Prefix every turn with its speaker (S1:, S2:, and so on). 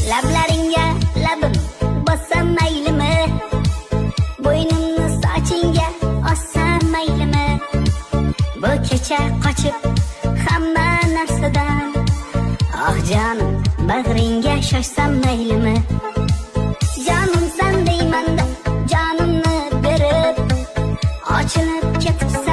S1: Lablaringga labim bossam maylimi, bo'ynimni sochingga ossam maylimi, bu kecha qochib hamma narsadan, ah jonim bag'ringga shoshsam maylimi, jonimsan deyman-da jonimni berib ochilib ketibsan.